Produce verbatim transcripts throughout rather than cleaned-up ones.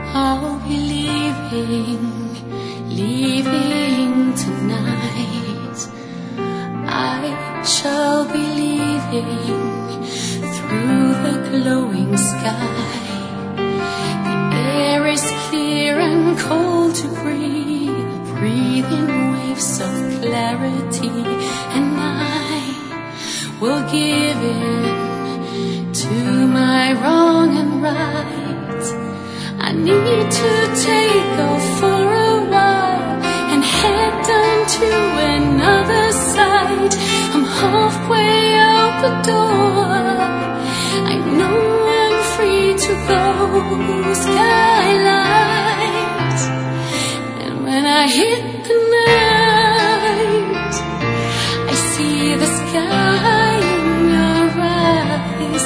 I'll be leaving, leaving tonight. I shall be leaving through the glowing sky. The air is clear and cold to breathe, breathing waves of clarity, and I will give in to my wrong and right. I need to take off for a while and head down to another side. I'm halfway out the door. I know I'm free to go skylight. And when I hit the night, I see the sky in your eyes.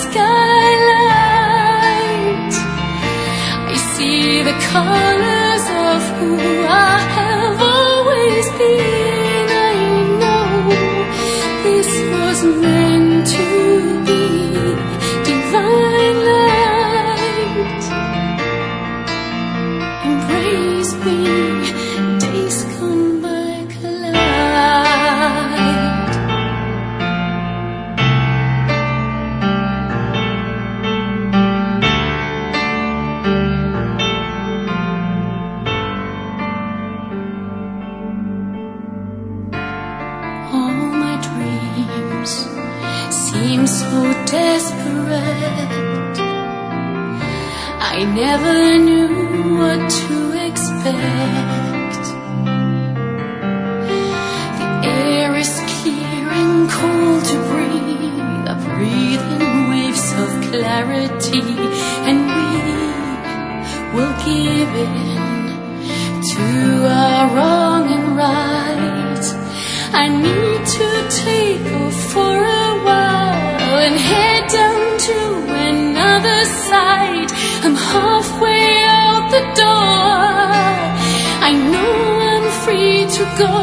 Skylight, I see the colors of who I have always been. I know this was meant to be. Divine light, embrace me. Days gone by collide. All my dreams seem so desperate. I never knew what to expect. The air is clear and cold to breathe, a breathing waves of clarity, and we will give in to our wrong and right. I need to take off for a while and head down to another side. I'm halfway out the door. I know I'm free to go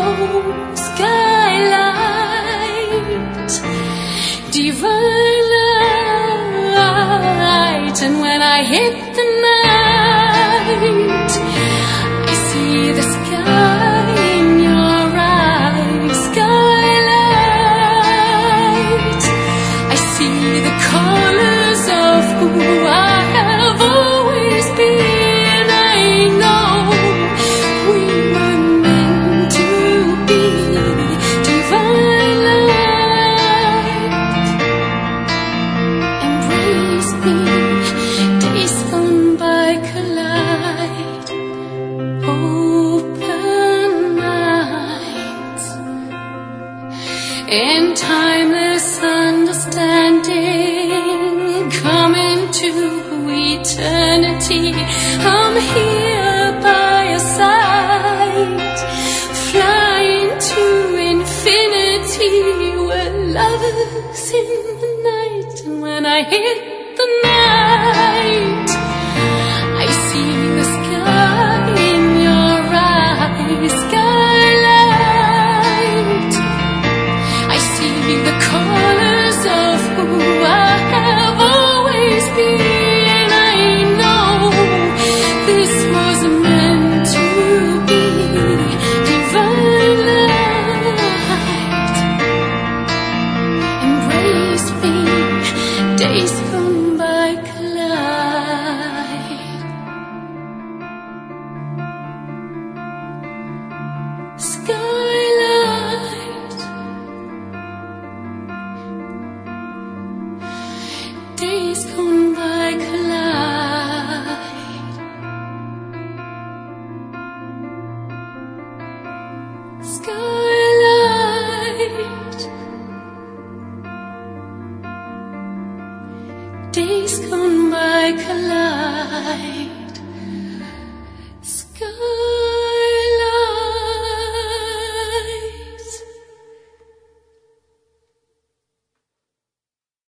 skylight. Divine light, and when I hit the night, I see the sky in your eyes. Skylight, I see the colors of who I have always been. I know we were meant to be. Divine light, embrace me. Days gone by collide. Open minds and timeless understanding, come into eternity. I'm here by your side, flying to infinity, where love is in the night. And when I hit the night, I see the sky in your eyes. Skylight, I see the colors of who I have always been. I know this was meant to be. Divine light, embrace me. Days gone by collide. Skylight, days gone by collide. Skylight, days gone by collide.